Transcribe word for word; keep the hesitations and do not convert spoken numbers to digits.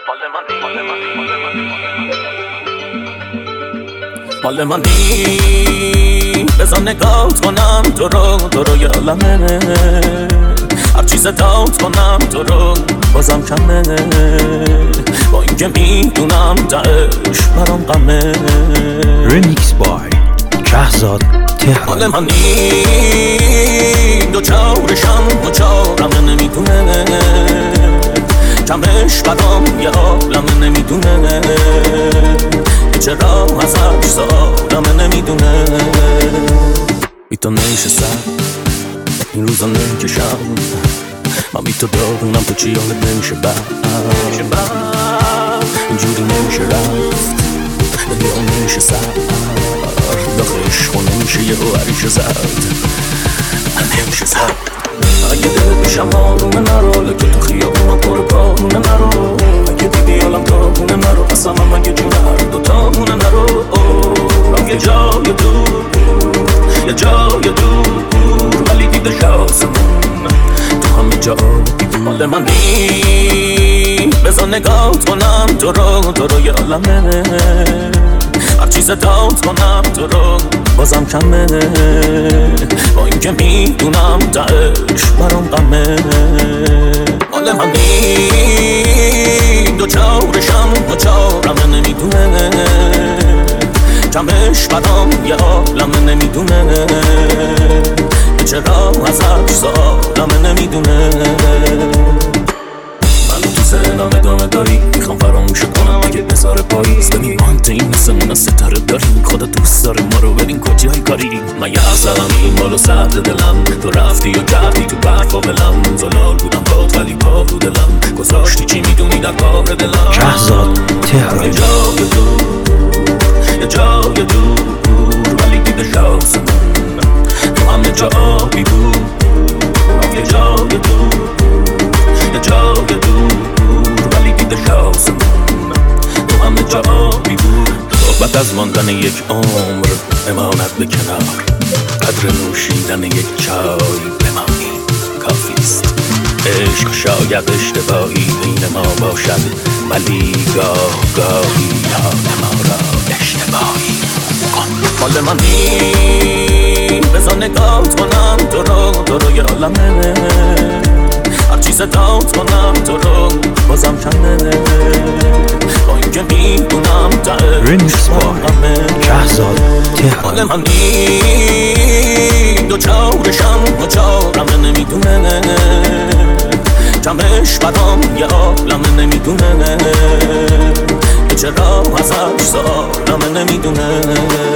مال منی بزن نگات کنم تو رو تو رو یالمه هر چیز داد کنم تو رو بازم کمه با اینکه میدونم دعش برام غمه ریمیکس بای شهزاد تهرانی. مال منی دو چارشم دو چارم نمیدونه کمش برام یه عالم نمیدونه چرا ازش سالم نمیدونه بی تو نشستم این روزا نکشم من بی تو دارونم تو چی حالت نمیشه بعد اینجوری نمیشه رفت یا نمیشه سر داخلش خونه میشه یه هریشه زد نمیشه زد اگه دل بشم آرومه نرو لکه تو خیابون پر کارونه نرو اگه دیدی حالم تابونه نرو اصلا من مگه جون هر دو تامونه نرو رام یه جای دور یه جای دور ولی دیده شاسمون تو همه جا مال منی بزن نگات کنم تو رو تو رو یالمه هر چیز داد کنم تو رو بازم کمه با اینکه میدونم دعش برام غمه مال منی دو چارشم دو چارم نمیدونه کمش برام یه عالم نمیدونه چرا ازش سالم نمیدونه سلام ادامه داری میخوام فراموش کنم دیگه بذاره پاییز ببین ما هم این مثل ستاره داریم خدا دوست داره ما رو ببین کجای کاری من یه اصلا این بالو سرد دلم تو رفتی و کردی تو برف و بلم زلال بودم باد ولی پا رو دلم گذاشتی چی میدونی در کار دلم شهزاد تهرانی. یه جای دور یه جای دور ولی دیده شاسمون تو همه جا آبی بود یه جای دور یه جای دور ولی دیده شاسمون تو همه جا آبی بود صحبت از ماندن یک عمر امانت به کنار قدر نوشیدن یک چای بمانی کافیست عشق شاید اشتباهی بین ما باشد ولی گاه گاهی یاد ما را اشتباهی کن مال منی بزن نگات کنم تو رو تو رو یالمه هر چیز داد کنم تو رو بازم کمه با اینکه میدونم ریمیکس بای شهزاد مال تهرانی. منی دو چارشم دو چارم نمیدونه کمش برام یه عالم نمیدونه چرا ازش سالم نمیدونه